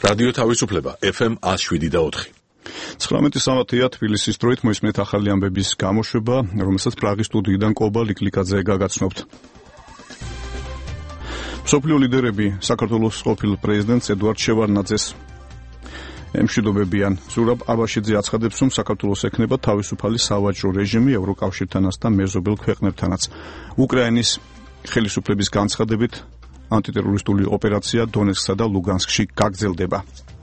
რადიო თავისუფლება FM 107.4. 19 საათია თბილისის დროით მოისმენთ ახალი ამბების გამოშვება, რომელსაც პრაღის სტუდიიდან კობა ლიკლიკაძე გაგაცნობთ. მსოფლიო ლიდერები საქართველოს ყოფილ პრეზიდენტს ედუარდ შევარდნაძეს ემშვიდობებიან. ზურაბ აბაშიძე აცხადებს, რომ საქართველოს ექნება თავისუფალი სავაჭრო რეჟიმი ევროკავშირთანაც და მეზობელ ქვეყნებთანაც. უკრაინის ხელისუფლების განცხადებით ანტიტერორისტული ოპერაცია დონეცკსა და ლუგანსკში გაგრძელდება.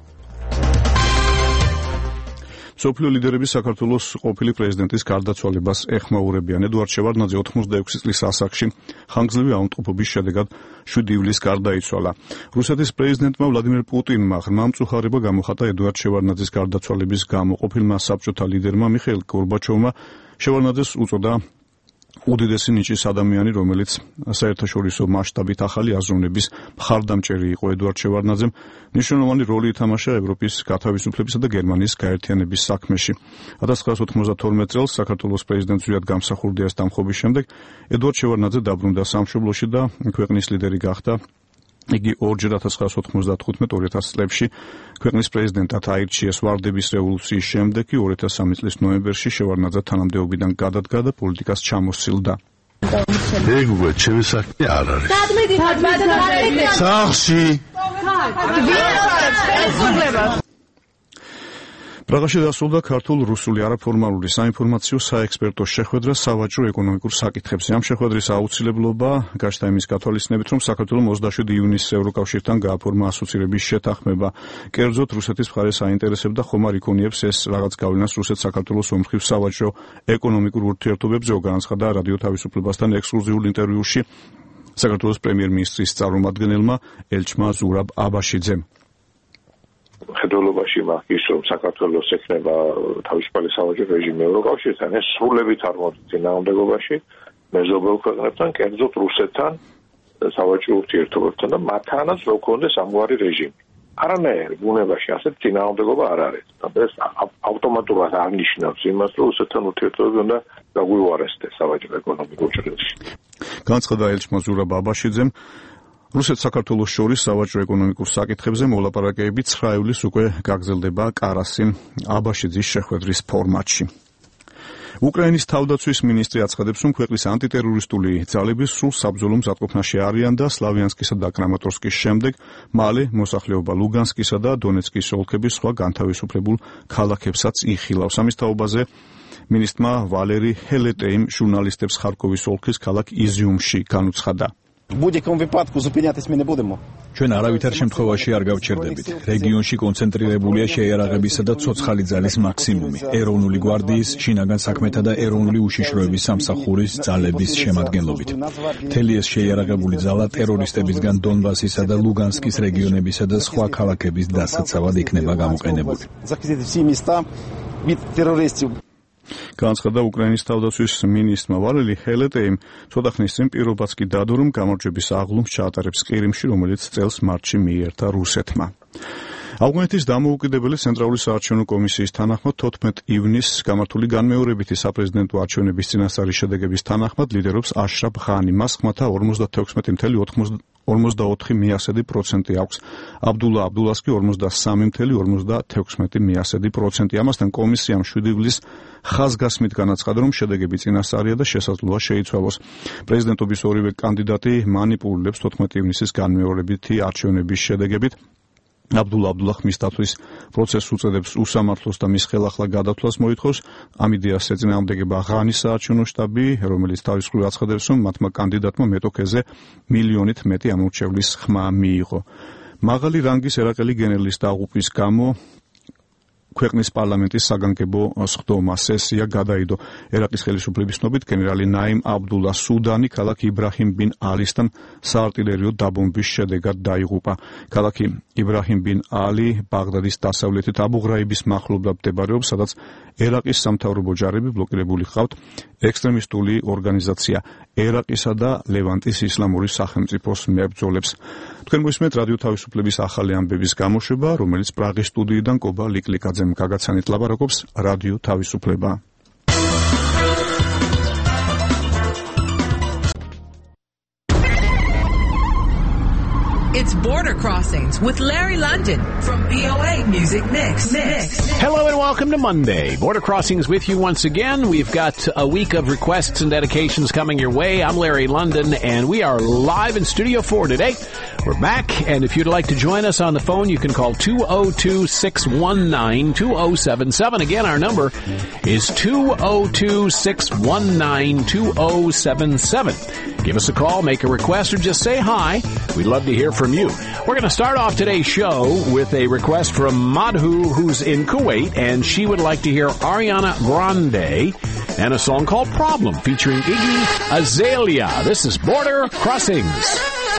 მსოფლიო ლიდერები საქართველოს ყოფილი პრეზიდენტის გარდაცვალებას ეხმაურებიან. ედუარდ შევარდნაძე 86 წლის ასაკში ხანგრძლივი ავადმყოფობის შედეგად 7 ივლისს გარდაიცვალა. რუსეთის პრეზიდენტმა ვლადიმერ პუტინმა ღრმა მწუხარება გამოხატა ედუარდ შევარდნაძის გარდაცვალების გამო. ყოფილმა საბჭოთა ლიდერმა მიხეილ გორბაჩოვმა შევარდნაძეს უწოდა უდიდესი ნიჭის ადამიანი, რომელიც საერთაშორისო მასშტაბით ახალი აზროვნების მხარდამჭერი იყო. ედუარდ შევარდნაძემ მნიშვნელოვანი როლი ითამაშა ევროპის გათავისუფლებისა და გერმანიის გაერთიანების საქმეში. 1992 წელს საქართველოს პრეზიდენტ ზვიად გამსახურდიას დამხობის შემდეგ ედუარდ შევარდნაძე დაბრუნდა სამშობლოში და ქვეყნის ლიდერი გახდა. იგი ორჯერ 1995-2000 წლებში ქვეყნის პრეზიდენტად აირჩიეს. ვარდების რევოლუციის შემდეგ კი 2003 წლის ნოემბერში შევარდნაძე თანამდებობიდან გადადგა და პოლიტიკას ჩამოსცილდა. ეგ ჩემი საქმე არ არის. სახში პრაღაში დასრულდა ქართულ-რუსული არაფორმალური საინფორმაციო საექსპერტო შეხვედრა სავაჭრო-ეკონომიკურ საკითხებზე. ამ შეხვედრის აუცილებლობა გაჩნდა იმის გათვალისწინებით, რომ საქართველოს 27 ივნისს ევროკავშირთან გააფორმა ასოცირების შეთანხმება. კერძოდ, რუსეთის მხარეს აინტერესებდა ხომ არ იქონიებს ეს რაღაც გავლენას რუსეთ-საქართველოს ომხრივ სავაჭრო-ეკონომიკურ ურთიერთობებზე, განაცხადა რადიო თავისუფლებასთან ექსკლუზიურ ინტერვიუში საქართველოს პრემიერ-მინისტრის წარმომადგენელმა ელჩმა ზურაბ აბაშიძემ. ხედველობაში მაგის რომ საქართველოს ექნება თავისუფალი სავაჭრო რეჟიმი ევროკავშირთან, ეს სრულებით არ მოდის წინააღმდეგობაში მეზობელ ქვეყნებთან, კერძოდ რუსეთთან სავაჭრო ურთიერთობებთან და მათთანაც რო ქონდეს ამგვარი რეჟიმი. არანაირ ბუნებაში ასეთ წინააღმდეგობა არ არის. ეს ავტომატურად აღნიშნავს იმას, რომ რუსეთთან ურთიერთობები უნდა გაგვივარესდეს სავაჭრო ეკონომიკურ ჭრილში. განაცხადა ელჩმა ზურაბ აბაშიძემ. რუსეთ-საქართველოს შორის სავაჭრო-ეკონომიკურ საკითხებზე მოლაპარაკებები 9 ივლისს უკვე გაგრძელდება კარასი-აბაშიძის შეხვედრის ფორმატში. უკრაინის თავდაცვის მინისტრი აცხადებს, რომ ქვეყნის ანტიტერორისტული ძალები სულ საბრძოლო მზადყოფნაში არიან და სლავიანსკისა და კრამატორსკის შემდეგ მალე მოსახლეობა ლუგანსკისა და დონეცკის ოლქების სხვა განთავისუფლებულ ქალაქებსაც იხილავს. ამის თაობაზე მინისტრმა ვალერი ჰელეტეიმ ჟურნალისტებს ხარკოვის ოლქის ქალაქ იზიუმში განუცხადა. ჩვენ არავითარ შემთხვევაში არ გავჩერდებით. რეგიონში კონცენტრირებულია შეიარაღებისა და ცოცხალი ძალის მაქსიმუმი. ეროვნული გვარდიის, შინაგან საქმეთა და ეროვნული უშიშროების სამსახურის ძალების შემადგენლობით. მთელი ეს შეიარაღებული ძალა ტერორისტებისგან დონბასისა და ლუგანსკის რეგიონებისა და სხვა ქალაქების დასაცავად იქნება გამოყენებული. განაცხადა უკრაინის თავდაცვის მინისტრმა ვალერი ჰელეტეიმ. ცოტა ხნის წინ პირობაც კი დადო, რომ გამარჯვების აღლუმს ჩაატარებს ყირიმში, რომელიც წელს მარტში მიიერთა რუსეთმა. ავღანეთის დამოუკიდებელი ცენტრალური საარჩევნო კომისიის თანახმად 14 ივნისს გამართული განმეორებითი საპრეზიდენტო არჩევნების წინასწარი შედეგების თანახმად ლიდერობს აშრაფ ღანი. მას ხმათა 56.44% აქვს. აბდულა აბდულას კი 43.56%. ამასთან კომისიამ 7 ივლისს ხაზგასმით განაცხადა, რომ შედეგები წინასწარია და შესაძლოა შეიცვალოს. პრეზიდენტობის ორივე კანდიდატი მანიპულებს 14 ივნისის განმეორებითი არჩევნების შედეგებით. აბდულა აბდულა ხმის დაცვის პროცესს უწოდებს უსამართლოს და მის ხელახლა გადათვლას მოითხოვს. ამ იდეას ეწინააღმდეგება ღანის საარჩევნო შტაბი, რომელიც თავის მხრივ აცხადებს, რომ მათმა კანდიდატმა მეტოქეზე მილიონით მეტი ამორჩევლის ხმა მიიღო. მაღალი რანგის ერაყელი გენერლის დაღუპვის გამო ქვეყნის პარლამენტის საგანგებო სხდომა სესია გადაიდო. ერაყის ხელისუფლების ცნობით გენერალი ნაიმ აბდულა სუდანი ქალაქ იბრაჰიმ ბინ ალისთან საარტილერიო დაბომბვის შედეგად დაიღუპა. ქალაქი იბრაჰიმ ბინ ალი ბაღდადის დასავლეთით აბუ-ღრაიბის მახლობლად მდებარეობს, სადაც ერაყის სამთავრობო ჯარები ბლოკირებული ჰყავთ ექსტრემისტული ორგანიზაცია ერაყისა და ლევანტის ისლამური სახელმწიფოს მებრძოლებს. თქვენ მოისმენთ რადიო თავისუფლების ახალი ამბების გამოშვება, რომელიც პრაღის სტუდიიდან კობა ლიკლიკაძემ გაგაცანით ლაპარაკობს რადიო თავისუფლება. It's Border Crossings with Larry London from VOA Music Mix. Hello and welcome to Monday. Border Crossings with you once again. We've got a week of requests and dedications coming your way. I'm Larry London, and we are live in Studio 4 today. We're back, and if you'd like to join us on the phone, you can call 202-619-2077. Again, our number is 202-619-2077. Give us a call, make a request, or just say hi. We'd love to hear from you. We're going to start off today's show with a request from Madhu, who's in Kuwait, and she would like to hear Ariana Grande and a song called Problem featuring Iggy Azalea. This is Border Crossings.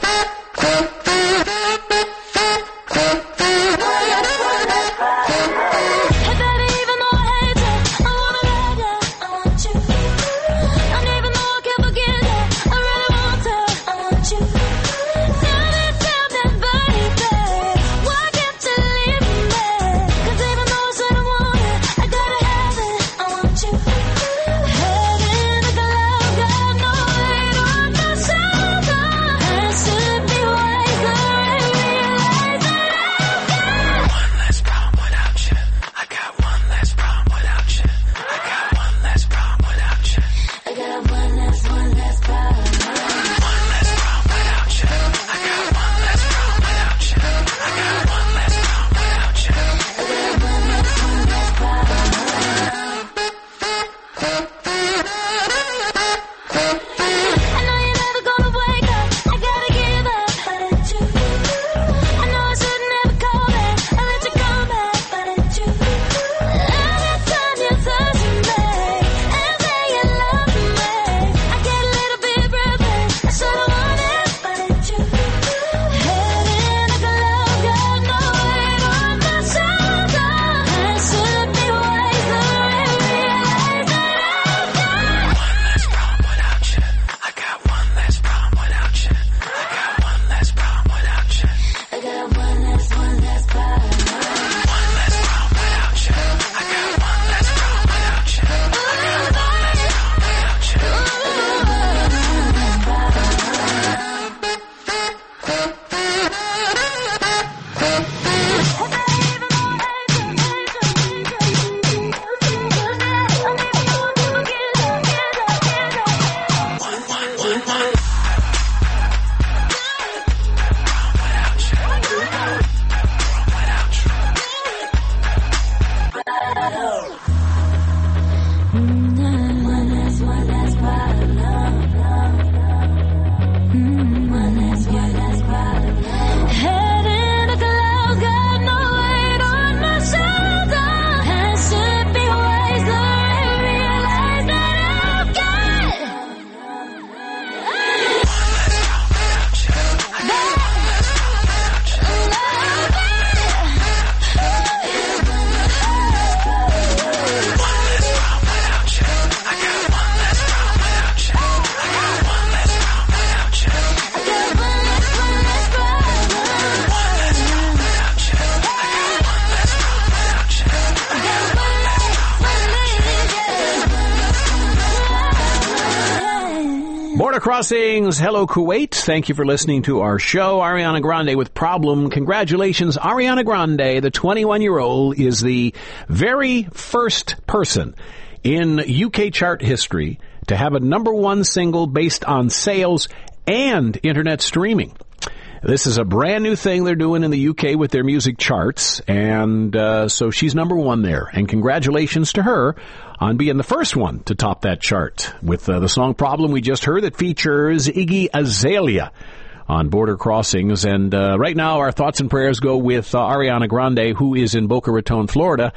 Crossings. Hello, Kuwait. Thank you for listening to our show. Ariana Grande with Problem. Congratulations, Ariana Grande, the 21-year-old, is the very first person in UK chart history to have a number one single based on sales and internet streaming. This is a brand new thing they're doing in the UK with their music charts, and so she's number one there. And congratulations to her on being the first one to top that chart with the song Problem we just heard that features Iggy Azalea on Border Crossings. And right now our thoughts and prayers go with Ariana Grande, who is in Boca Raton, Florida.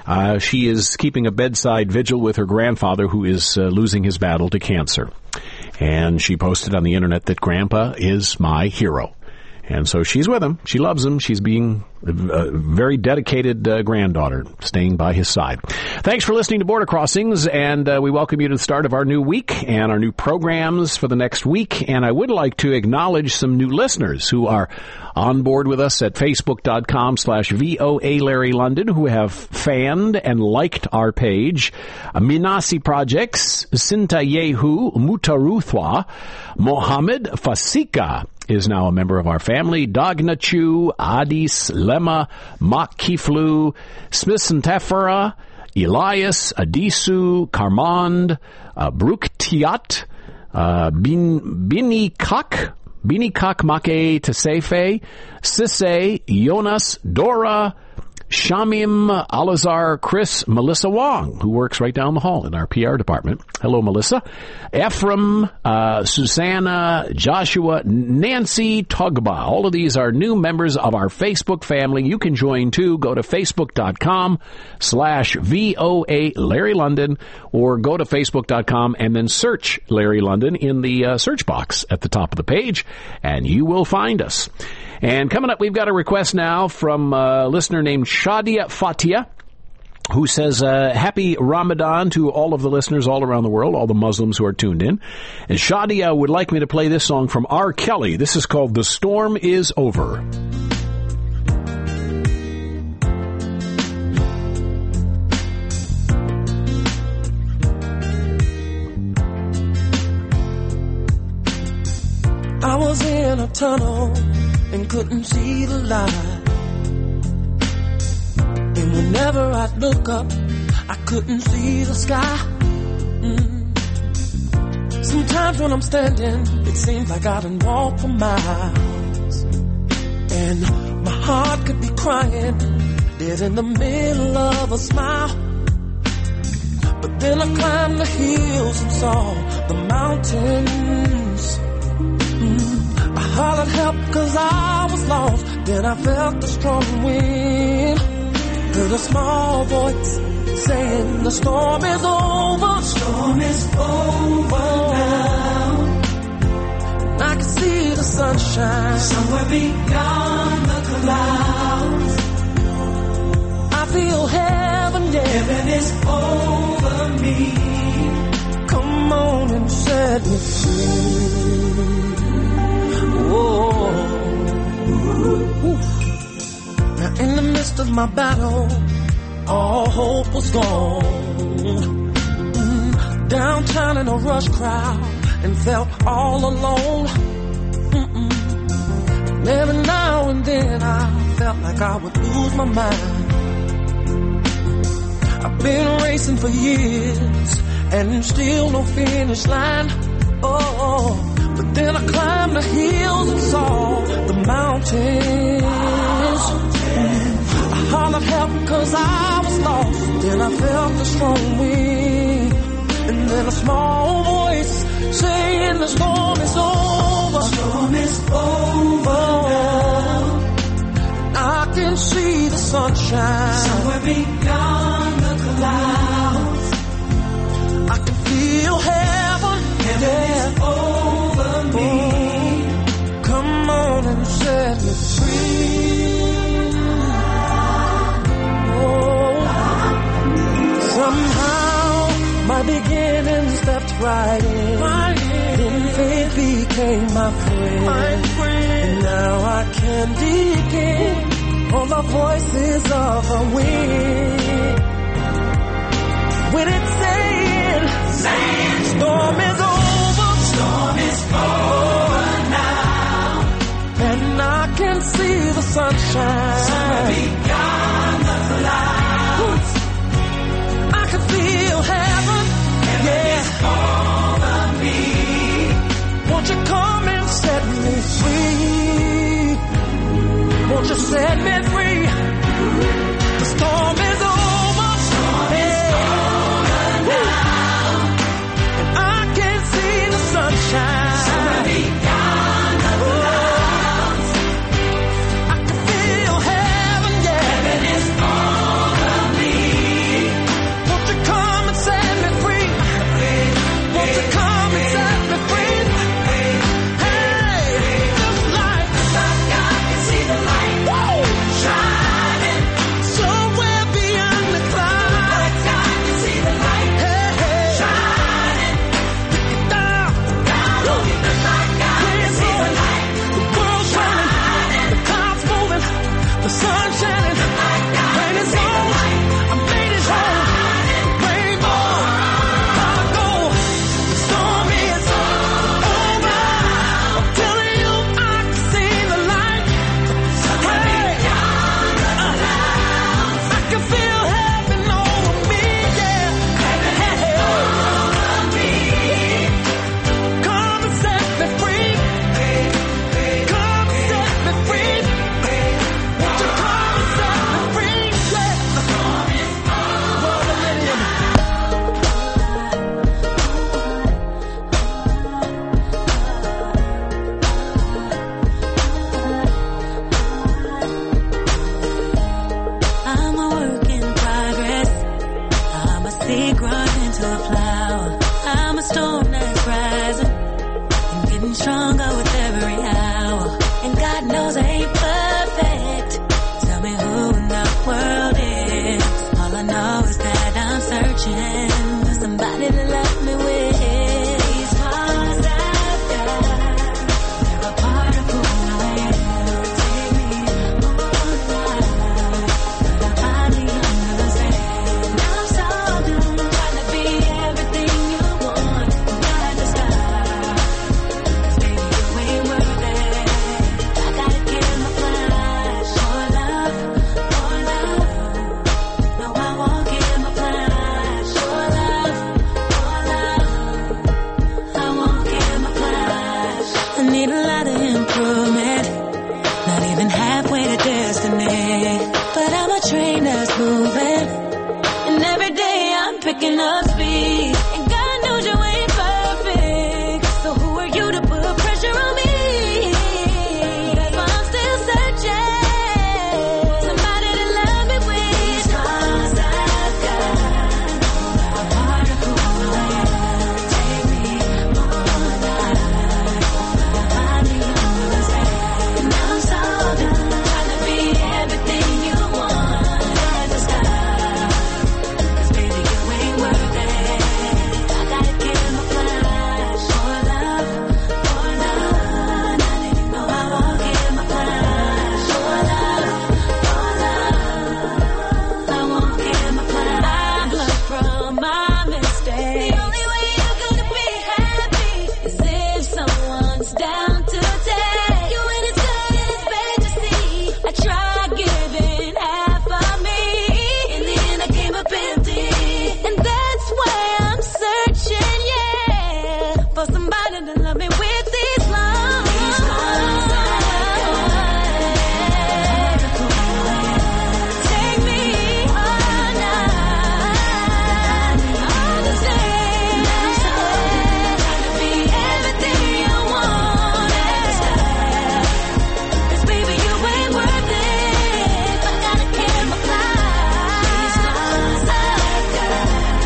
She is keeping a bedside vigil with her grandfather, who is losing his battle to cancer. And she posted on the internet that Grandpa is my hero. And so she's with him. She loves him. She's being a very dedicated granddaughter, staying by his side. Thanks for listening to Border Crossings, and we welcome you to the start of our new week and our new programs for the next week. And I would like to acknowledge some new listeners who are on board with us at Facebook.com/VOA Larry London, who have fanned and liked our page. Minasi Projects, Sinta Yehu Mutaruthwa, Mohammed Fasika, is now a member of our family. Dagnachu, Adis, Lema, Makiflu, Smithson-Tefera, Elias, Adisu, Karmand, Bruktiat, Binikak Make Tesefe, Sisse, Jonas, Dora, Shamim, Alazar, Chris, Melissa Wong, who works right down the hall in our PR department. Hello, Melissa. Ephraim, Susanna, Joshua, Nancy, Tugba. All of these are new members of our Facebook family. You can join too. Go to facebook.com/VOA Larry London, or go to facebook.com and then search Larry London in the search box at the top of the page, and you will find us. And coming up, we've got a request now from a listener named Shadia Fatia, who says, happy Ramadan to all of the listeners all around the world, all the Muslims who are tuned in. And Shadia would like me to play this song from R. Kelly. This is called The Storm Is Over. I was in a tunnel and couldn't see the light. And whenever I'd look up, I couldn't see the sky. Sometimes when I'm standing, it seems like I done walked for miles. And my heart could be crying, dead in the middle of a smile. But then I climbed the hills and saw the mountains. I hollered help cause I was lost. Then I felt the strong wind. Heard a small voice saying the storm is over. The storm is over now. And I can see the sunshine somewhere beyond the clouds. I feel heaven, yeah. Heaven is over me. Come on and set me free. Whoa. Now in the midst of my battle, all hope was gone. Downtown in a rush crowd and felt all alone. And every now and then I felt like I would lose my mind. I've been racing for years and still no finish line. Oh, but then I climbed the hills and saw the mountains. I hollered help cause I was lost. Then I felt the strong wind. And then a small voice saying the storm is over. The storm is over now. And I can see the sunshine somewhere beyond the clouds. I can feel heaven. Heaven is over me. Come on and set me free. Oh, somehow my beginning stepped right in. Then faith became my friend. And now I can depend on the voices of the wind. When it's saying storm is over, storm is over now, and I can see the sunshine somewhere beyond the clouds. I can feel heaven, heaven is over me. Won't you come and set me free? Won't you set me free? The storm is over. Sunshine somewhere beyond the clouds. I can feel heaven, yeah. Heaven is over me. Won't you come and set me free? Won't you come and set me free? Hey, just like I can see the light. Whoa, shine. getting stronger with every hour. And God knows I ain't perfect. Tell me who in the world is. All I know is that I'm searching for somebody to love me with. These scars I've got, they're a part of who I am. Take me all night, but I'm hardly understand. Now I'm so done trying to be everything you want. Gotta stop, 'cause baby you ain't worth it. I gotta camouflage for love, for love. No, I won't camouflage for love, for love. I won't camouflage. I need a lot of improvement, not even halfway to destiny. But I'm a train that's moving, and every day I'm picking up speed. And God knows you ain't perfect, so who are you to put pressure on me? That's why I'm still searching, somebody to love me with. These scars I've got, a part of who I am. Take me all night, I hardly understand. Now I'm so done trying to be everything you want. Gotta stop, 'cause baby you ain't worth it. I gotta camouflage for love, for love. Now that you know I won't camouflage for love, for love. I won't camouflage. I've learned from my mistakes. The only way you're gonna be happy is if someone's down to take you, and it's good and it's bad to see. I tried giving half of me. In the end, I came up empty, and that's why I'm searching, yeah, for somebody to love me with these lungs. These scars I got, take me all night. Understand, trying to be everything you want. 'Cause baby you ain't worth it. I gotta camouflage. These scars I got,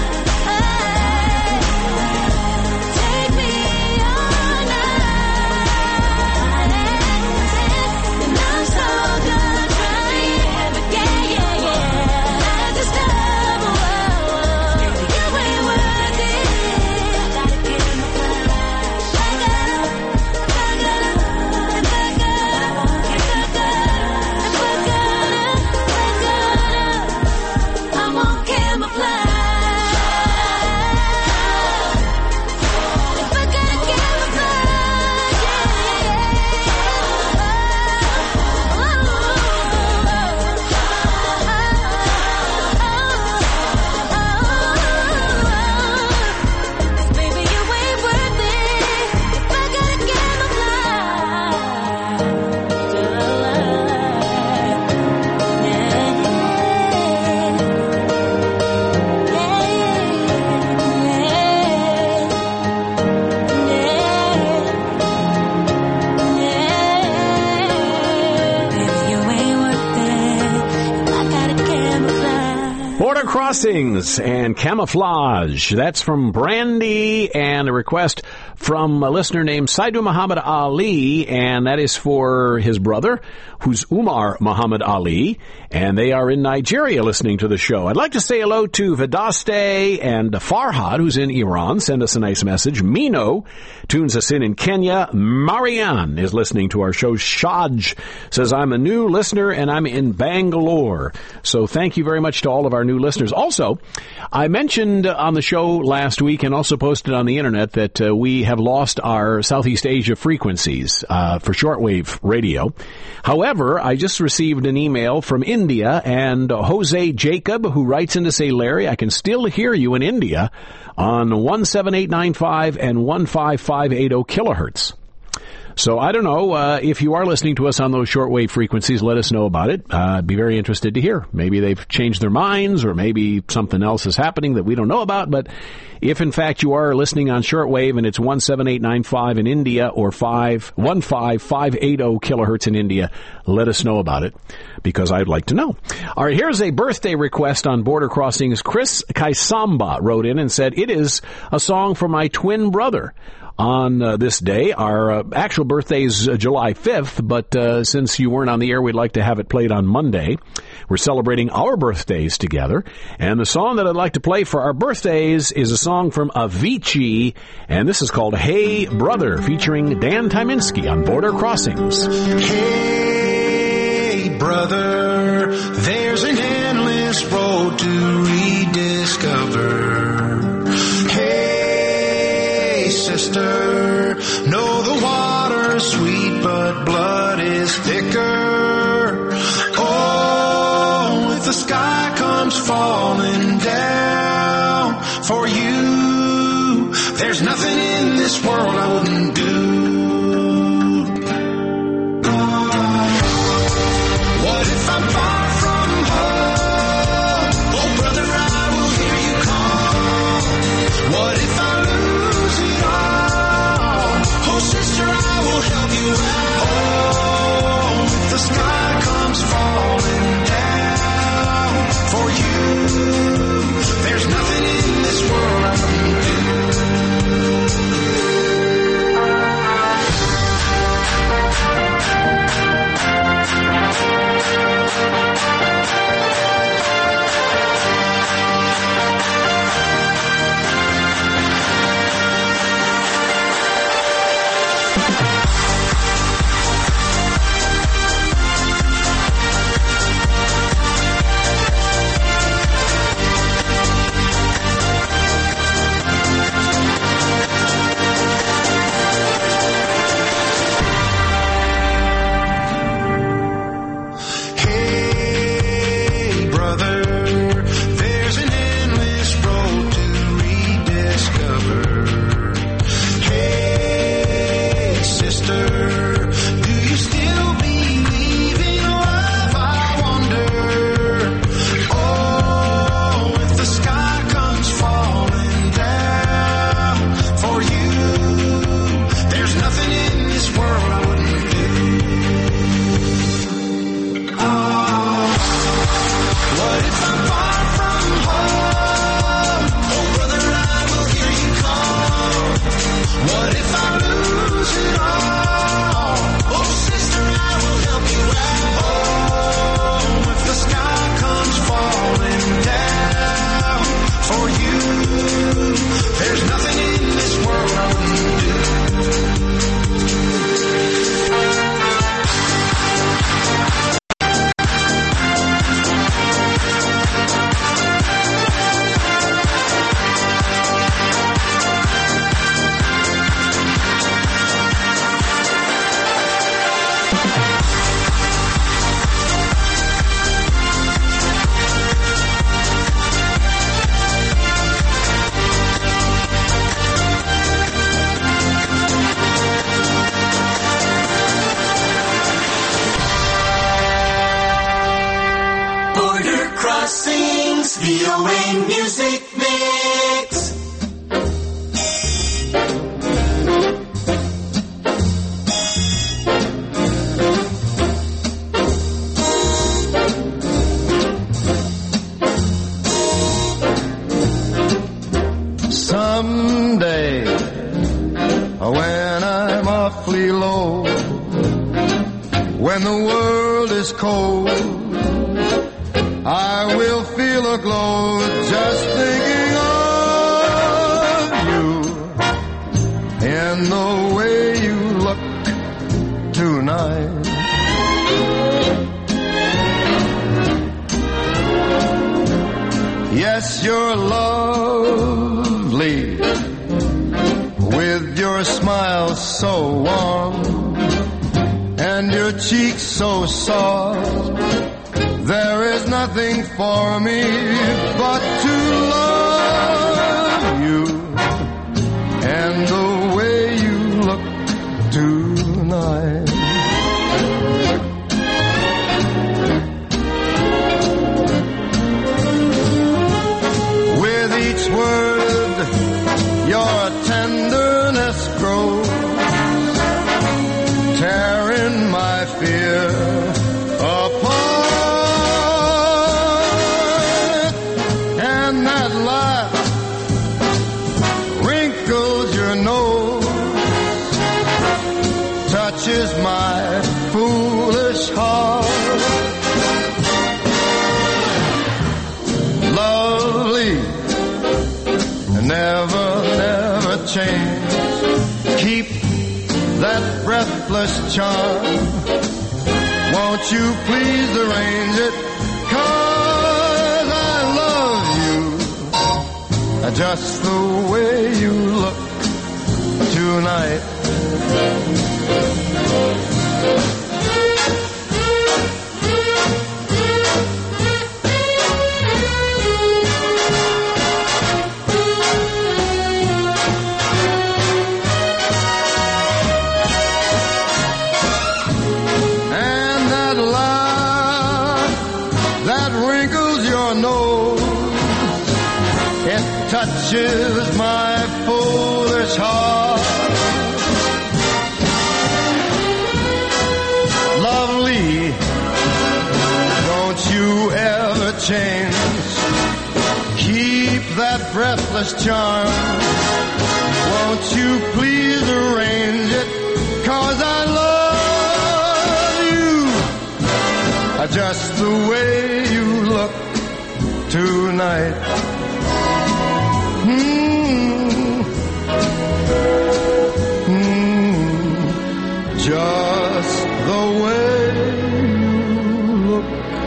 take me all night. And I'm so done trying to be everything, yeah. Let this love, baby you ain't worth it. I gotta camouflage. I won't camouflage. If I gotta camouflage, baby you ain't worth it. If I gotta Border Crossings and Camouflage. That's from Brandy, and a request from a listener named Saidu Muhammad Ali, and that is for his brother, who's Umar Muhammad Ali, and they are in Nigeria listening to the show. I'd like to say hello to Vedaste and Farhad, who's in Iran. Send us a nice message. Mino tunes us in Kenya. Marianne is listening to our show. Shaj says, I'm a new listener and I'm in Bangalore. So thank you very much to all of our new listeners. Also, I mentioned on the show last week and also posted on the internet that we have lost our Southeast Asia frequencies for shortwave radio. However, I just received an email from India, and Jose Jacob, who writes in to say, Larry, I can still hear you in India on 17895 and 15580 kilohertz. So I don't know if you are listening to us on those shortwave frequencies. Let us know about it. I'd be very interested to hear. Maybe they've changed their minds, or maybe something else is happening that we don't know about. But if in fact you are listening on shortwave and it's 17895 in India or 15580 kilohertz in India, let us know about it, because I'd like to know. All right, here's a birthday request on Border Crossings. Chris Kaisamba wrote in and said, it is a song for my twin brother. on this day. Our actual birthday is July 5th, but since you weren't on the air, we'd like to have it played on Monday. We're celebrating our birthdays together, and the song that I'd like to play for our birthdays is a song from Avicii, and this is called Hey Brother, featuring Dan Tyminski on Border Crossings. Hey brother, there's an endless road to rediscover. Hey sister, know the water's sweet but blood is thicker. Oh, if the sky comes falling down for you, there's nothing in this world I wouldn't do. What if I'm far from home? Oh brother, I will hear you call. What if I lose it all? Oh sister, I will help you out. Oh, if the sky comes falling down for you, there's nothing in this world I wouldn't do. VOA Music Mix. Someday, when I'm awfully low, when the world is cold, I will feel a glow just thinking of you and the way you look tonight. Yes, you're lovely with your smile so warm and your cheeks so soft. There is nothing for me but to love you and the way you look tonight. With each word, your tenderness grows, tearing my fear apart. That laugh wrinkles your nose. touches my foolish heart. Lovely, never change. Keep that breathless charm. Won't you please arrange it? 'Cause I love you just the way you look tonight. Touches my foolish heart. Lovely, don't you ever change. Keep that breathless charm. Won't you please arrange it? 'Cause I love you just the way you look tonight. Just the way you look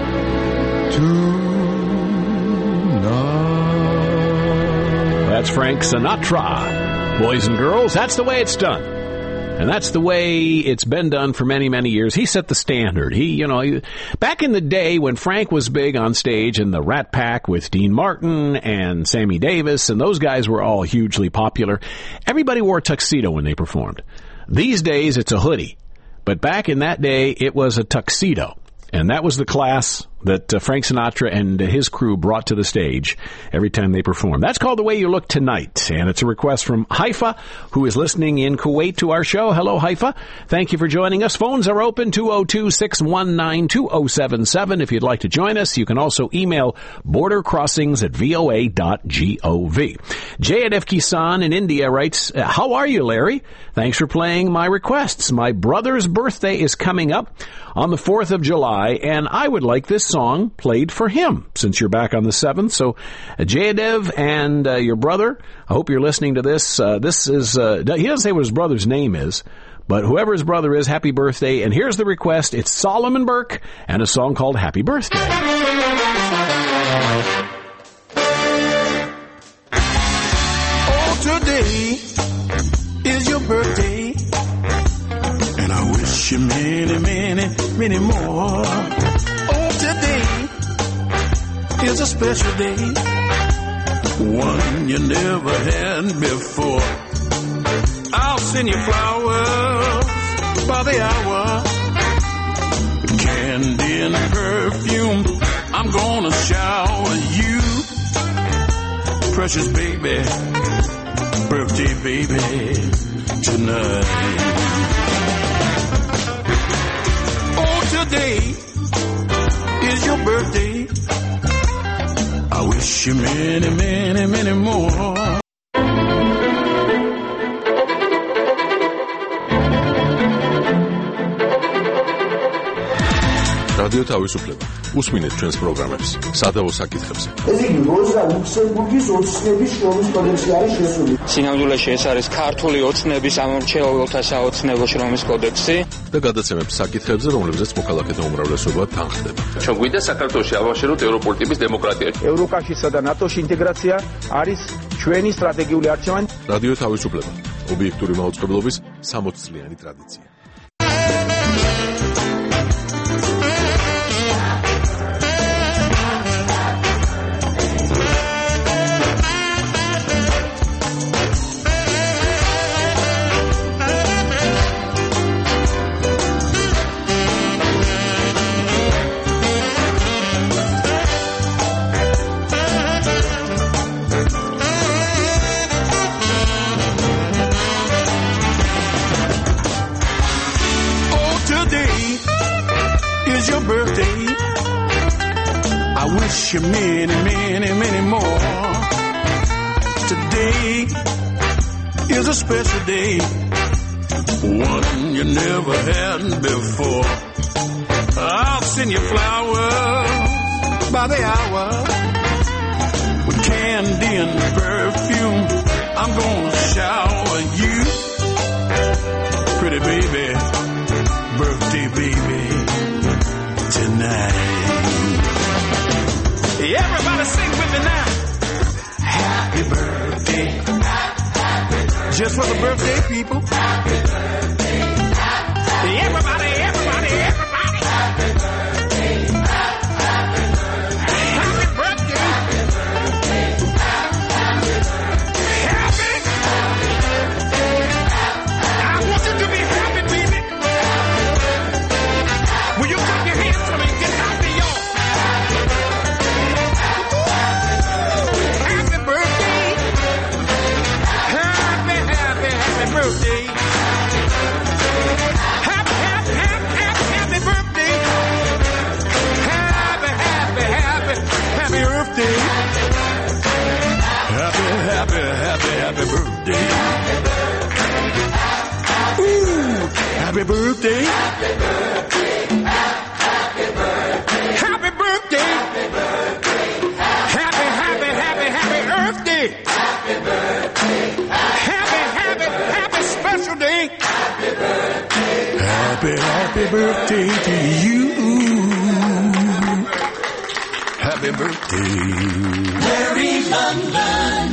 tonight. That's Frank Sinatra. Boys and girls, that's the way it's done. And that's the way it's been done for many, many years. He set the standard. Back in the day when Frank was big on stage in the Rat Pack with Dean Martin and Sammy Davis, and those guys were all hugely popular, everybody wore a tuxedo when they performed. These days, it's a hoodie. But back in that day, it was a tuxedo. And that was the class that Frank Sinatra and his crew brought to the stage every time they performed. That's called The Way You Look Tonight. And it's a request from Haifa, who is listening in Kuwait to our show. Hello, Haifa. Thank you for joining us. Phones are open, 202-619-2077. If you'd like to join us, you can also email bordercrossings@voa.gov. Jayadef Kisan in India writes, how are you, Larry? Thanks for playing my requests. My brother's birthday is coming up on the 4th of July, and I would like this song played for him since you're back on the 7th. So, Jayadev and your brother, I hope you're listening to this. This is, he doesn't say what his brother's name is, but whoever his brother is, happy birthday. And here's the request. It's Solomon Burke and a song called Happy Birthday. Oh, today is your birthday, and I wish you many, many, many more. Oh, today is a special day, one you never had before. I'll send you flowers by the hour, candy and perfume. I'm gonna shower you, precious baby, birthday baby, tonight. Oh, today is your birthday. I wish you many, many, many more. რადიო თავისუფლება. უსმინეთ ჩვენს პროგრამებს. სადავო საკითხებზე. ეს იგი როზა ლუქსემბურგის ოცნების შრომის კოდექსი არის შესული. სინამდვილეში ეს არის ქართული ოცნების ამორჩეულთა საოცნებო შრომის კოდექსი და გადაცემებს საკითხებზე, რომლებზეც მოქალაქეთა უმრავლესობა თანხდება. ჩვენ გვინდა საქართველოში ავაშეროთ ევროპული ტიპის დემოკრატია. ევროკავშირსა და ნატოში ინტეგრაცია არის ჩვენი სტრატეგიული არჩევანი. რადიო თავისუფლება. ობიექტური მაუწყებლობის 60 წლიანი ტრადიცია. You many, many, many more. Today is a special day, one you never had before. I'll send you flowers by the hour with candy and perfume. I'm gonna shower you, pretty baby, birthday baby, tonight. Everybody sing with me now. Happy birthday. Just for the birthday people. Happy birthday. Everybody, everybody, everybody. Happy birthday. Happy birthday. Happy birthday. Happy birthday. Happy. I want you to be happy, baby. Will you clap your hands for me? Get happy, y'all. Happy birthday. Happy, happy, happy birthday. Happy, happy, happy, happy, happy birthday. Happy, happy, happy, happy birthday. Happy, happy, happy, happy birthday. Ooh, happy birthday. Happy birthday. Happy birthday. Happy, happy, happy, happy Earth Day. Happy birthday. Happy, happy, happy special day. Happy birthday. Happy, happy birthday to you. Happy birthday. Larry London.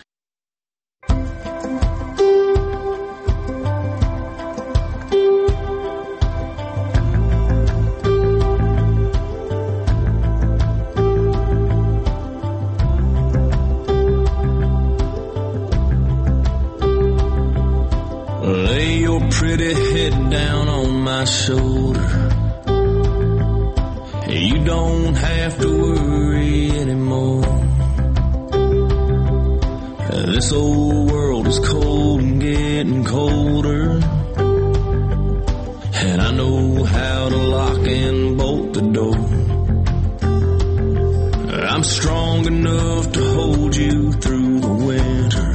Lay your pretty head down on my shoulder. You don't have to worry anymore. This old world is cold and getting colder, and I know how to lock and bolt the door. I'm strong enough to hold you through the winter,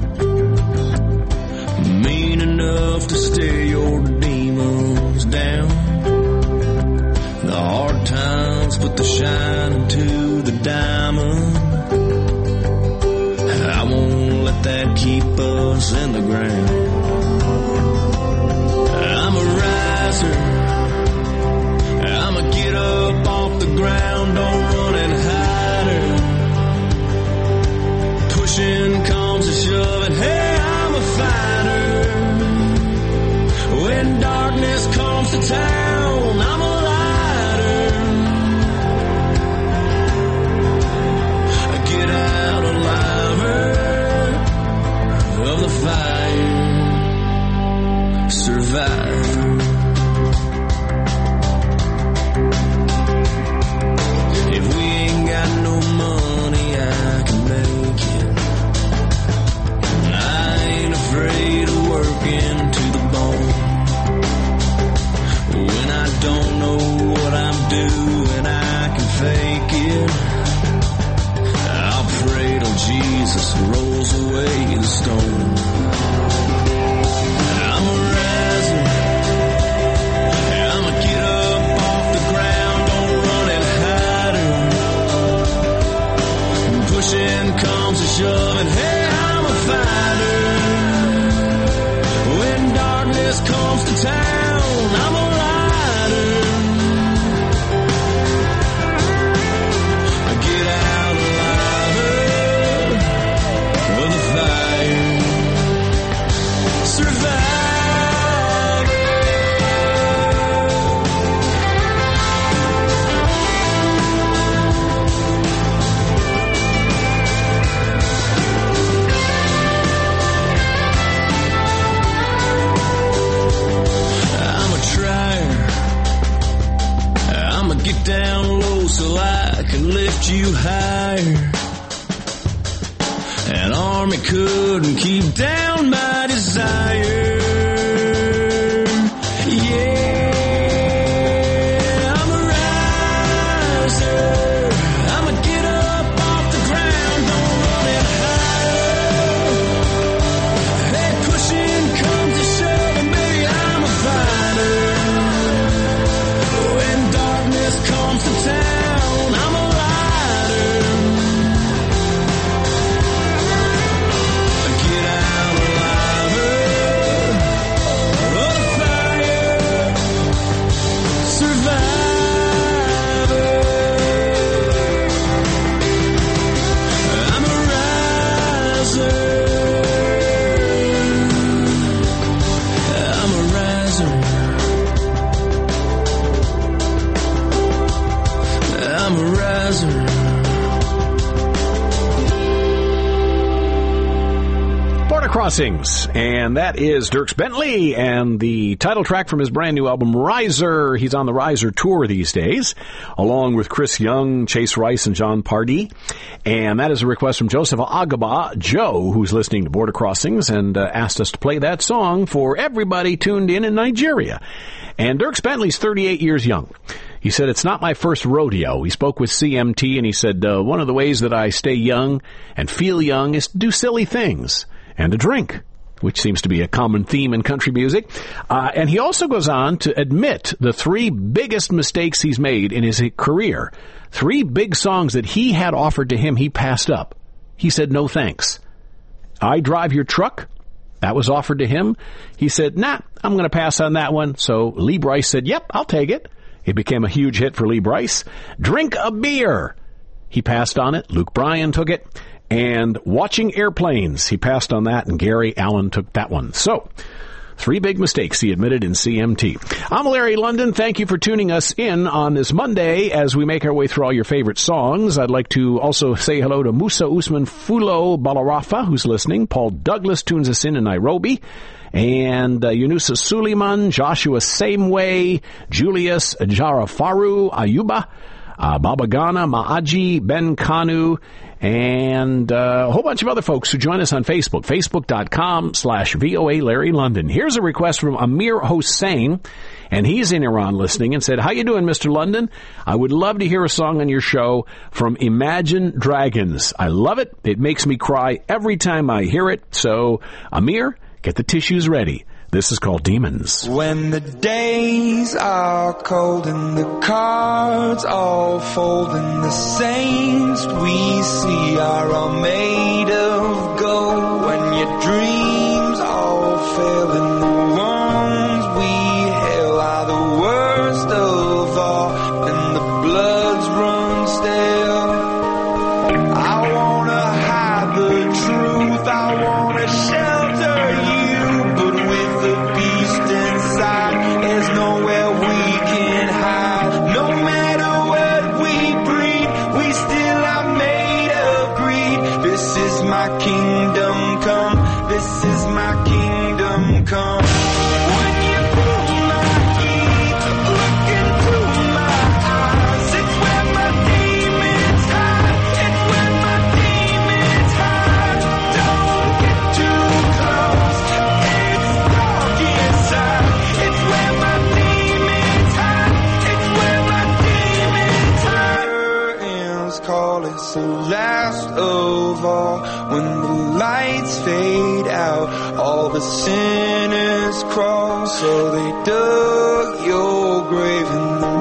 mean enough to stare your demons down. The hard times put the shine into the diamond. I won't let that keep us in the ground. I'm a riser. I'm a get up off the ground, don't run and hide her. Pushing comes to shoving, hey, I'm a fighter. When darkness comes to town, I'm a lighter. I get out alive of the fire, survive. If we ain't got no money, I can make it. I ain't afraid of working to the bone. When I don't know what I'm doing, I can fake it. I'll pray till Jesus rolls away the stone. I'm a riser. I'm a get up off the ground, don't run and hide her. Pushing comes to shoving, hey, I'm a fighter. When darkness comes to town, I'm a lighter. I get out alive of the fire, survive. I'm a trier. I'ma get down low so I can lift you higher. An army couldn't keep down my desire. Yeah, I'm a riser. I'ma get up off the ground, don't run it higher. Hey, pushing comes to shoving, baby, I'm Crossings, and that is Dierks Bentley and the title track from his brand new album Riser. He's on the Riser tour these days, along with Chris Young, Chase Rice, and John Pardee. And that is a request from Joseph Agaba, Joe, who's listening to Border Crossings, and asked us to play that song for everybody tuned in Nigeria. And Dierks Bentley's 38 years young. He said, it's not my first rodeo. He spoke with CMT, and he said, one of the ways that I stay young and feel young is to do silly things and to drink, which seems to be a common theme in country music. And he also goes on to admit the 3 biggest mistakes he's made in his career. 3 big songs that he had offered to him, he passed up. He said, no thanks. I Drive Your Truck, that was offered to him. He said, nah, I'm going to pass on that one. So Lee Brice said, yep, I'll take it. It became a huge hit for Lee Brice. Drink a Beer, he passed on it. Luke Bryan took it. And Watching Airplanes, he passed on that, and Gary Allan took that one. So, 3 big mistakes he admitted in CMT. I'm Larry London. Thank you for tuning us in on this Monday as we make our way through all your favorite songs. I'd like to also say hello to Musa Usman Fulo Balarafa, who's listening. Paul Douglas tunes us in Nairobi. And Yunusa Suleiman, Joshua Sameway, Julius Jarafaru, Ayuba, Baba Ghana, Maaji, Ben Kanu, and a whole bunch of other folks who join us on Facebook, facebook.com/VOA Larry London. Here's a request from Amir Hossein, and he's in Iran listening, and said, how you doing, Mr. London? I would love to hear a song on your show from Imagine Dragons. I love it. It makes me cry every time I hear it. So, Amir, get the tissues ready. This is called Demons. When the days are cold and the cards all fold and the saints we see are all made of gold, when your dreams all fail and the ones we hail are the worst of all and the bloods run stale, I wanna hide the truth, I wanna shelter you. There's nowhere we can hide. No matter what we breed, we still are made of greed. This is my kingdom come. This is my kingdom come. When you pull my heat, look into my eyes. It's where my demons hide. It's where my demons hide. Don't get too close. It's dark inside. It's where my demons hide. It's where my demons hide. Curtains call, it's the last of all. When the lights fade out, all the sinners crawl. So they dug your grave and the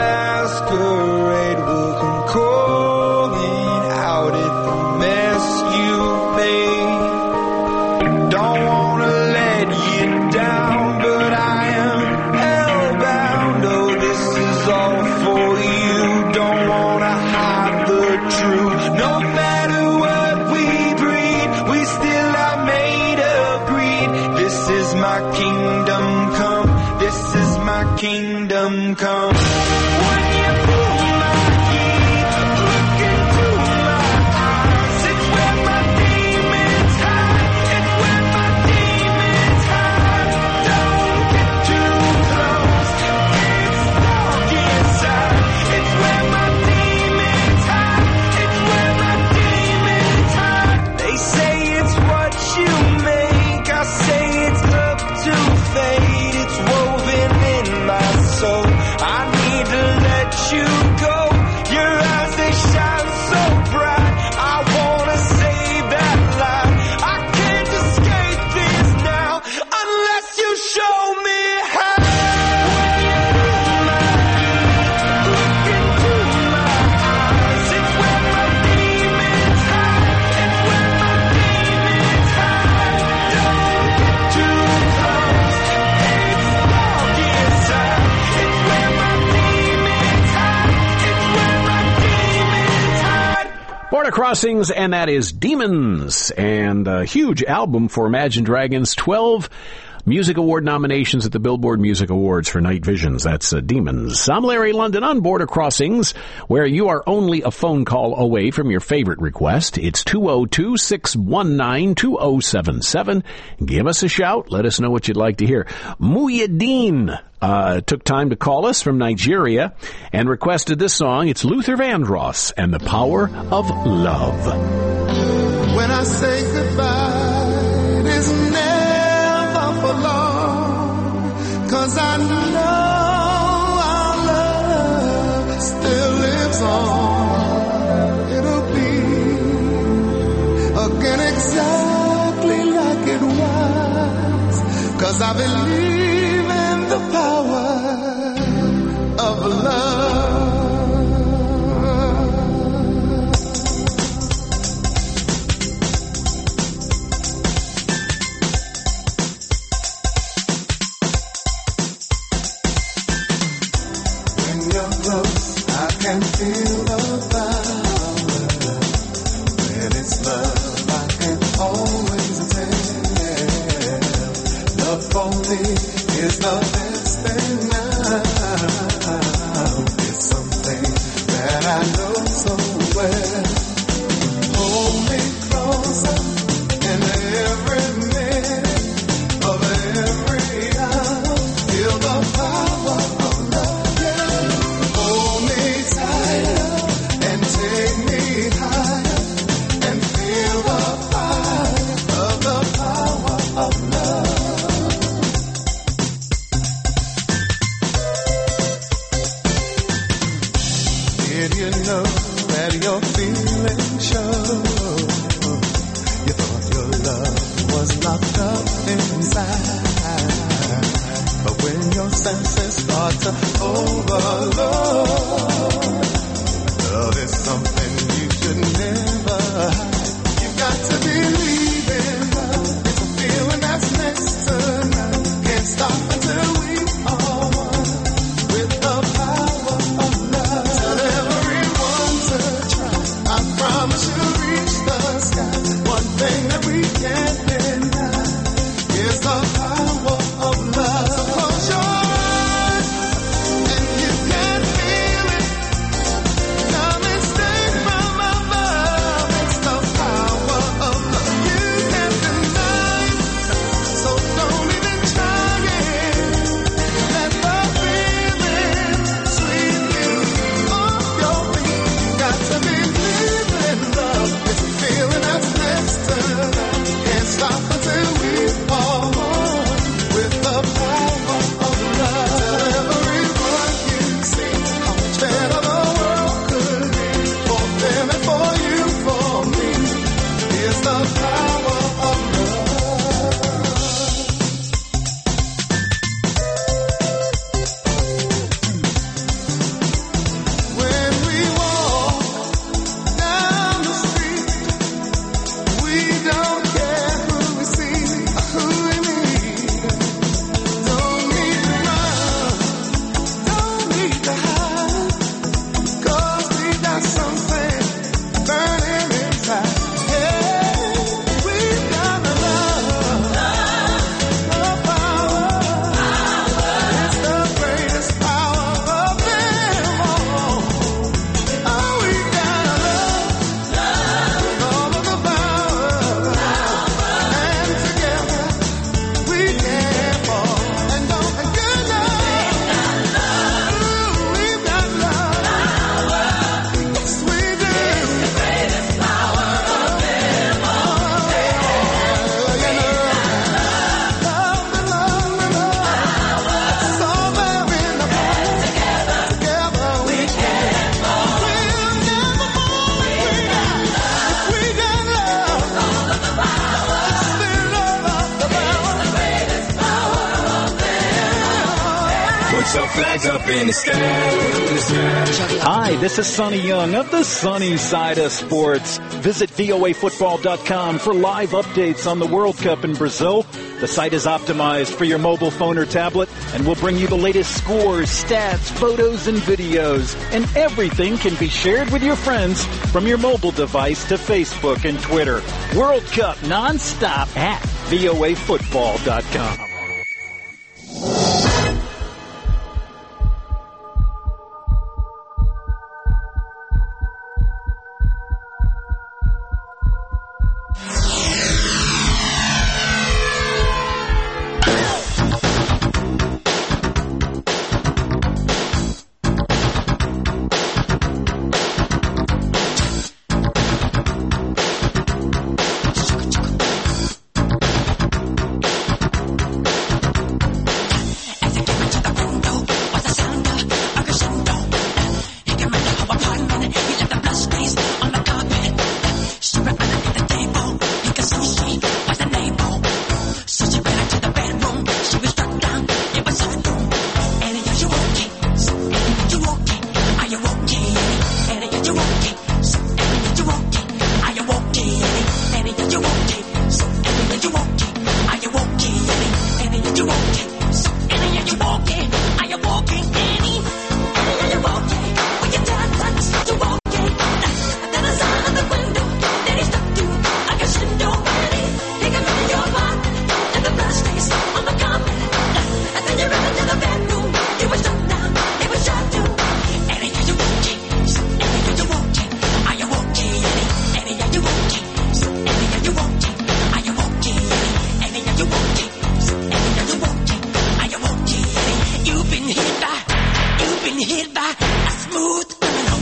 masquerade will come calling out at the mess you made. Don't wanna let you down, but I am hellbound. Oh, this is all for you. Don't wanna hide the truth. No matter what we breed, we still are made of greed. This is my kingdom come. This is my kingdom come. When you pull my heat, look into my eyes. It's where my demons hide. It's where my demons hide. Don't get too close. It's dark inside. It's where my demons hide. It's where my demons hide. They say it's what you make. I say it's up to fate. It's woven in my soul. I need to let you go. Your eyes, they shine so bright. I wanna save that light. I can't escape this now unless you show me how. When you pull my heat, look into my eyes. It's where my demons hide. It's where my demons hide. Don't get too close. It's dark inside. It's where my demons hide. It's where my demons hide. Border Crossings, and that is Demons, and a huge album for Imagine Dragons, 12 music award nominations at the Billboard Music Awards for Night Visions. That's Demons. I'm Larry London on Border Crossings, where you are only a phone call away from your favorite request. It's 202-619-2077. Give us a shout. Let us know what you'd like to hear. Muhyiddin took time to call us from Nigeria and requested this song. It's Luther Vandross and The Power of Love. When I say goodbye, it is never for long, 'cause I know our love still lives on. It'll be again exactly like it was, 'cause I believe in the power of love. When you're close, I can feel the power. When it's love, I can always tell. Love for me is the best thing now. It's something that I know so well. Hold me closer in every minute of every hour. Feel the power of love. Yeah. Hold me tighter and take me higher and feel the fire of the power of love. Did you know that your feelings show? You thought your love was locked up inside, but when your senses start to overload, love is something you should never hide. You got to believe in love. It's a feeling that's next to none. Can't stop until we are one with the power of love. Tell everyone to try. I promise you'll reach the sky. One thing that we can't deny is the power of love. So close your eyes and you can feel it. Come and stay from above. It's the power of love. You can't deny it, so don't even try it. Let the feeling sweep you off your feet. You got to believe in love. It's a feeling that's next to none. Can't stop until we are one with the power of love. Tell everyone you see how much better the world could be for them and for you, for me. Is the power of love. When we walk down the street, we don't care who we see or who we meet. Don't need to run, don't need to hide, 'cause we got something burning inside. Yeah, we got the love, the power. It's the greatest power of them all. Oh, we got love, all of the power, and together we can fall. And don't forget love. Ooh, we've got love. Yes, we do. It's the greatest power of them all. Love, the love, the love. It's all there in the power. Together we can fall. We'll never fall if we got love. All of the power. Still love of the power. The greatest power of them. Put your flags up in the sky. Hi, this is Sonny Young of the Sunny Side of Sports. Visit voafootball.com for live updates on the World Cup in Brazil. The site is optimized for your mobile phone or tablet, and we'll bring you the latest scores, stats, photos, and videos. And everything can be shared with your friends from your mobile device to Facebook and Twitter. World Cup nonstop at voafootball.com. been hit by a smooth criminal.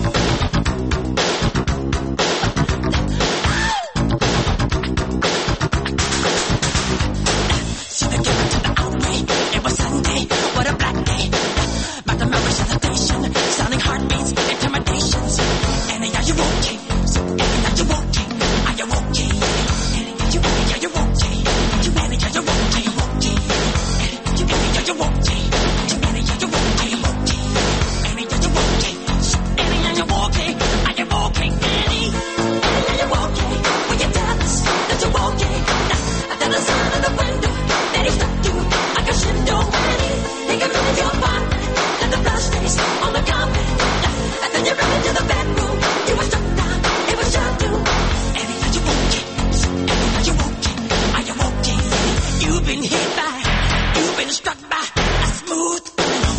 See the giver to the outlay. It was Sunday, what a black day. Mathematical hesitation, sounding heartbeats, intimidations. And are you okay? So, and are you okay? Are you okay? And are you okay? Are you okay? You and are you okay? Okay. And you and are you okay? You and are you okay? Okay. And are you okay? So, and are you okay? Are you okay? Annie? And are you okay? Will you tell us that you're okay? At the side of the window that he stuck you like a shindo. He can move your body. And the blood stains on the carpet. And then you run into the bedroom. You were struck down, it was your doom. And are you okay? And are you okay? Are you okay? You've been hit by, you've been struck by a smooth criminal.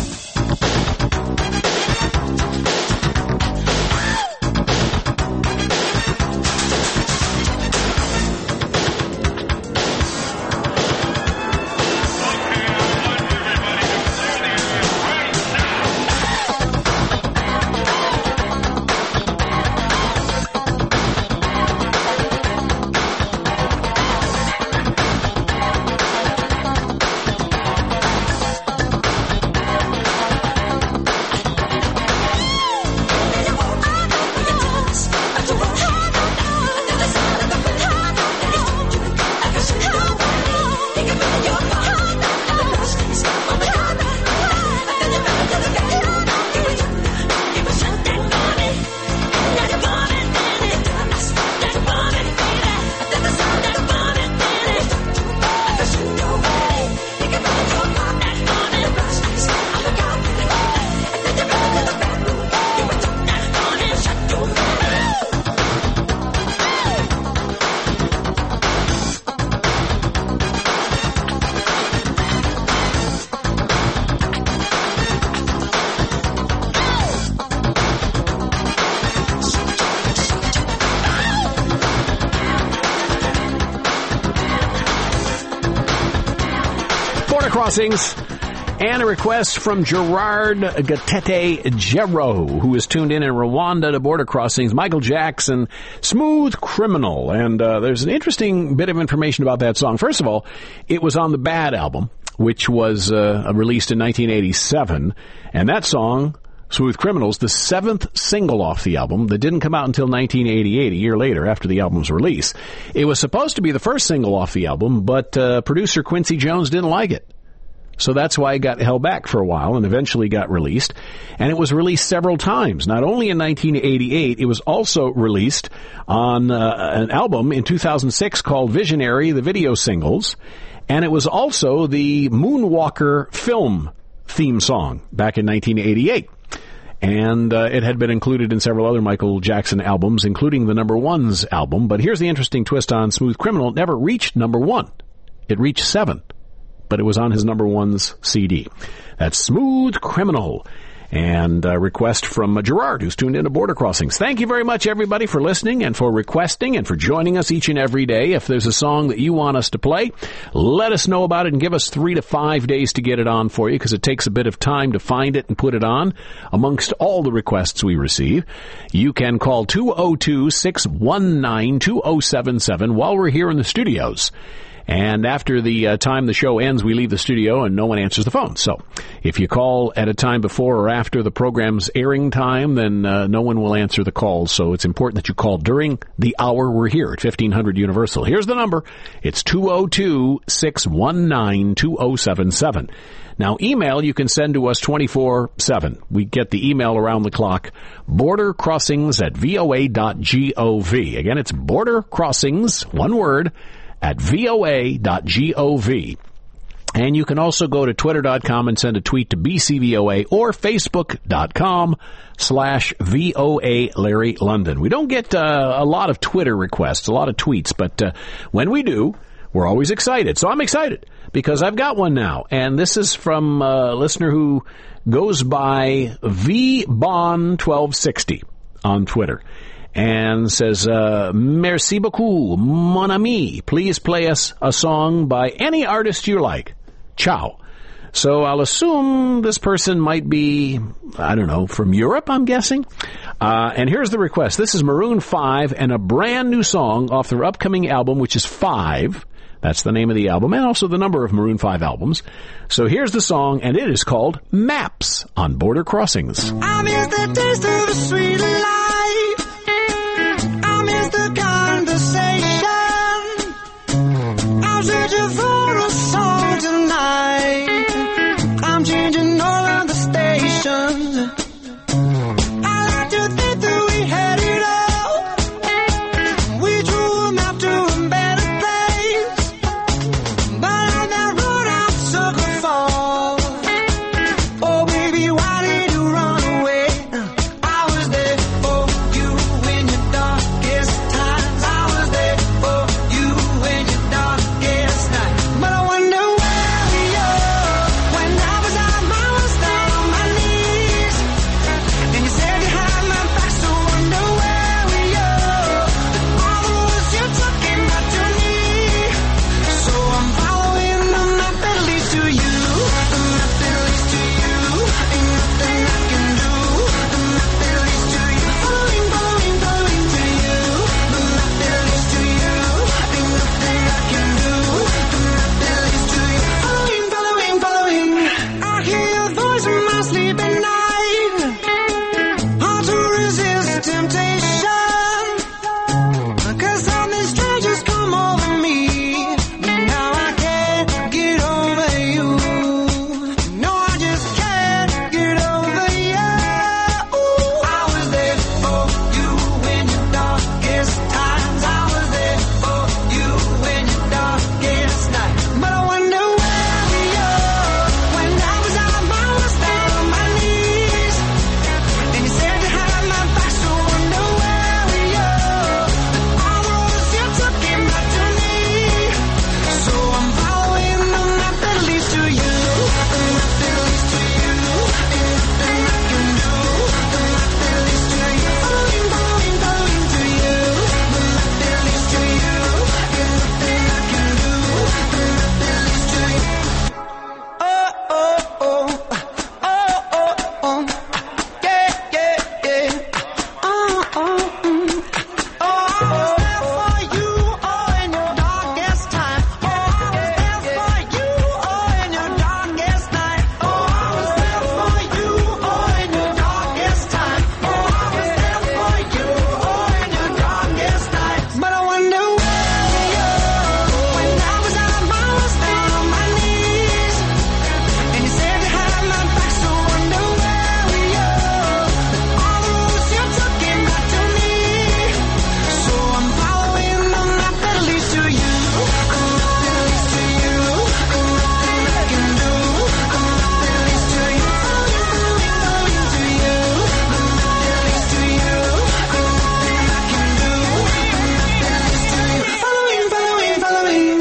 Crossings, and a request from Gerard Gatete Gero, who is tuned in Rwanda to Border Crossings. Michael Jackson, Smooth Criminal. And there's an interesting bit of information about that song. First of all, it was on the Bad album, which was released in 1987. And that song, Smooth Criminals, the seventh single off the album that didn't come out until 1988, a year later after the album's release. It was supposed to be the first single off the album, but producer Quincy Jones didn't like it. So that's why it got held back for a while and eventually got released. And it was released several times. Not only in 1988, it was also released on an album in 2006 called Visionary, the video singles. And it was also the Moonwalker film theme song back in 1988. And it had been included in several other Michael Jackson albums, including the Number Ones album. But here's the interesting twist on Smooth Criminal. It never reached number one. It reached 7. But it was on his Number Ones CD. That's Smooth Criminal. And a request from Gerard, who's tuned in to Border Crossings. Thank you very much, everybody, for listening and for requesting and for joining us each and every day. If there's a song that you want us to play, let us know about it and give us 3 to 5 days to get it on for you, because it takes a bit of time to find it and put it on amongst all the requests we receive. You can call 202-619-2077 while we're here in the studios. And after the time the show ends, we leave the studio and no one answers the phone. So if you call at a time before or after the program's airing time, then no one will answer the calls. So it's important that you call during the hour we're here at 1500 Universal. Here's the number. It's 202-619-2077. Now, email you can send to us 24/7. We get the email around the clock. bordercrossings@voa.gov. Again, it's bordercrossings, one word, at voa.gov. And you can also go to twitter.com and send a tweet to BCVOA or facebook.com/VOA Larry London. We don't get a lot of Twitter requests, a lot of tweets, but when we do, we're always excited. So I'm excited because I've got one now. And this is from a listener who goes by VBon1260 on Twitter. And says, merci beaucoup, mon ami. Please play us a song by any artist you like. Ciao. So I'll assume this person might be, I don't know, from Europe, I'm guessing. And here's the request. This is Maroon 5 and a brand new song off their upcoming album, which is 5. That's the name of the album and also the number of Maroon 5 albums. So here's the song, and it is called Maps on Border Crossings. I miss the taste of the sweet life. I miss the conversation. I'm searching for a song tonight. I'm changing all of the stations. I like to think that we had it all. We drew a map to a better place. But on that road I took a fall. Oh baby, why did you run away? I was there for you in your darkest times. I was there for you in your darkest night. But I wonder where we are when I was out, I was down on my knees. And you said you had my back, so I wonder where we are. All the roads you took came back to me. So I'm following the map that leads to you. The map that leads to you. Ain't nothing I can do. The map that leads to you. Following, following, following to you. The map that leads to you. Ain't nothing I can do. The map that leads to you. Following, following, following. I hear your voice in my sleep at night. Hard to resist temptation. 'Cause something strange has come over me. Now I can't get over you. No, I just can't get over you. I was there for you in your darkest times. I was there for you in your darkest night. But I wonder where we are when I was out, I was down on my knees. And you said you had my back, so I wonder where we are. All the roads you took came back to me. So I'm following the map that leads to you. The map that leads to you. Ain't nothing I can do. The map that leads to you. Following, following, following to you. The map that leads to you. Ain't nothing I can do. The map that leads to you. Oh, oh, oh. Oh, oh, oh. Yeah, yeah, yeah. Oh, oh, oh, I was there for you, oh, in your darkest time. Oh, I was there for you, oh, in your darkest night. Oh, I was there for you, oh, in your darkest time. Oh, I was there for you, oh, in your darkest night. But I wonder where we are when I was out, I was down on my knees. And you said you had my back, so I wonder where we are. All the roads you took came back to me. So I'm following the map that leads to you. The map that leads to you. Ain't nothing I can do. The map that leads to you. Following, following to you. The map that leads to you. Ain't nothing I can do. The map that leads to you. Following, following, following.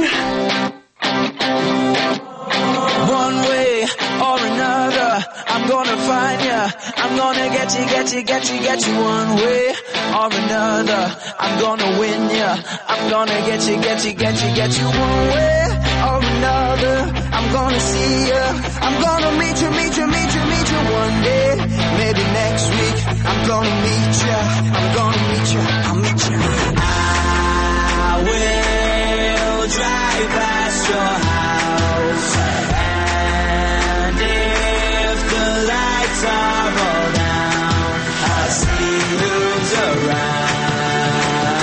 One way or another, I'm gonna find ya. I'm gonna get you, get you, get you, get you. One way or another, I'm gonna win ya. I'm gonna get you, get you, get you, get you. One way or another, I'm gonna see ya. I'm gonna meet you, meet you, meet you, meet you one day. Maybe next week, I'm gonna meet ya. I'm gonna meet ya, I'll meet ya. I will drive past your house. And if the lights are all down, I'll see who's around.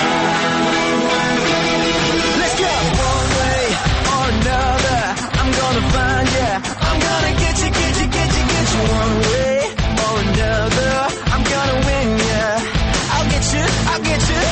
Let's go! One way or another, I'm gonna find ya. I'm gonna get you, get you, get you, get you. One way or another, I'm gonna win ya. I'll get you, I'll get you.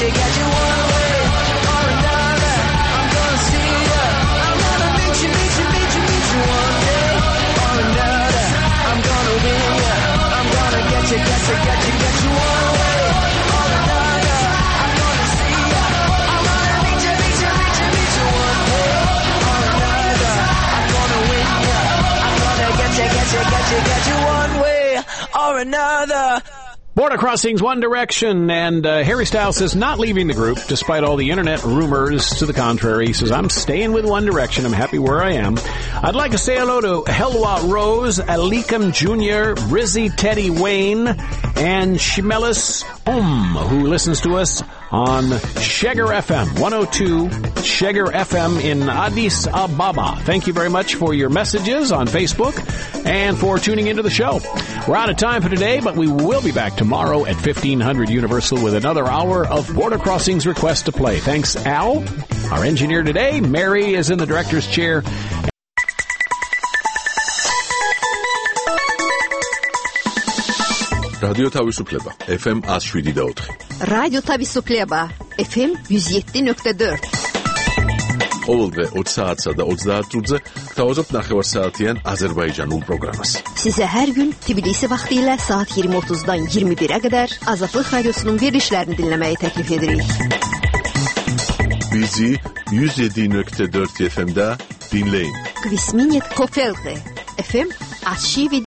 get you one way or another. I'm gonna see you. I'm gonna meet you one day or another. I'm gonna win you. I'm gonna get you one way or another. I'm gonna see you. I'm gonna meet you one day or another. I'm gonna win you. I'm gonna get you one way or another. Border Crossings, One Direction, and Harry Styles is not leaving the group, despite all the internet rumors to the contrary. He says, I'm staying with One Direction. I'm happy where I am. I'd like to say hello to Helwa Rose, Alikum Jr., Rizzy Teddy Wayne, and Shimelis who listens to us on Sheger FM, 102 Sheger FM in Addis Ababa. Thank you very much for your messages on Facebook and for tuning into the show. We're out of time for today, but we will be back tomorrow at 1500 Universal with another hour of Border Crossings Request to Play. Thanks, Al, our engineer today. Mary is in the director's chair. რადიო თავისუფლება FM 107.4 რადიო თავისუფლება FM 107.4 ყოველდღე 20 საათსა და 30 წუთზე გთავაზობთ ნახევარსაათიან აზერბაიჯანულ პროგრამას. Sizə hər gün Tbilisi vaxtı ilə saat 20:30-dan 21-ə qədər Azadlıq Radiosunun verilişlərini dinləməyi təklif edirik. Bizi 107.4 FM-də dinləyin. Kvisminət Kofeldə FM 107.